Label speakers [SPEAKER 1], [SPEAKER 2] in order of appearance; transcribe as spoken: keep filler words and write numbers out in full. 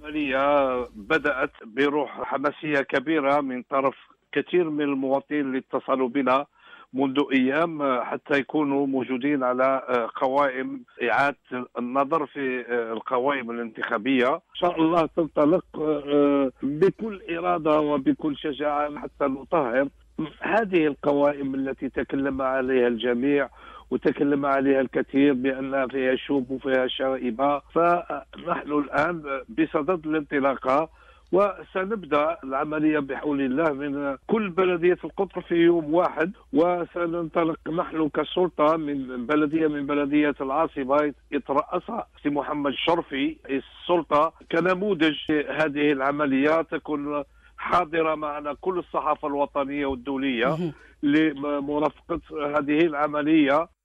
[SPEAKER 1] العملية بدأت بروح حماسية كبيرة من طرف كثير من المواطنين اللي اتصلوا بنا منذ أيام حتى يكونوا موجودين على قوائم إعادة النظر في القوائم الانتخابية. إن شاء الله تنطلق بكل إرادة وبكل شجاعة حتى نطهر هذه القوائم التي تكلم عليها الجميع وتكلم عليها الكثير بأنها فيها شوب وفيها شائبة. فنحن الآن بصدد الانطلاقة وسنبدأ العملية بحول الله من كل بلدية القطر في يوم واحد، وسننطلق نحن كسلطة من بلدية من بلدية العاصمة يترأسها سي محمد شرفي السلطة كنموذج هذه العملية، تكون حاضرة معنا كل الصحافة الوطنية والدولية لمرافقة هذه العملية